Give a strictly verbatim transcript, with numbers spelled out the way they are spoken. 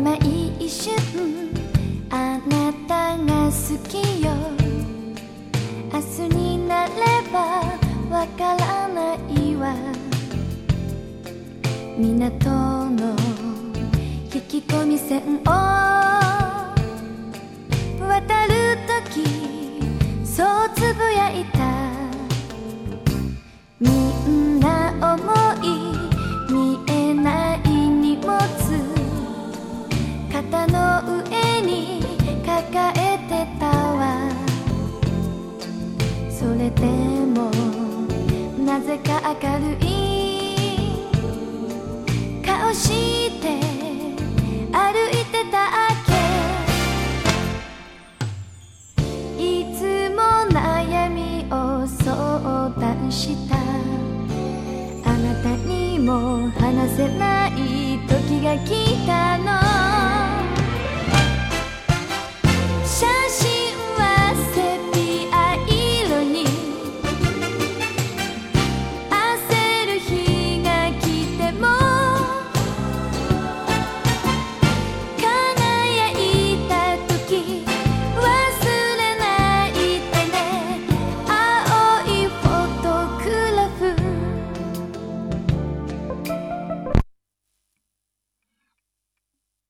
今一瞬あなたが好きよ。明日になればわからないわ。港の引き込み線を渡るときそうつぶやいた。みんな思い見えない荷物肩の上に抱えてたわ。それでもなぜか明るい顔して歩いてたわけ。いつも悩みを相談した。あなたにも話せない時が来たの。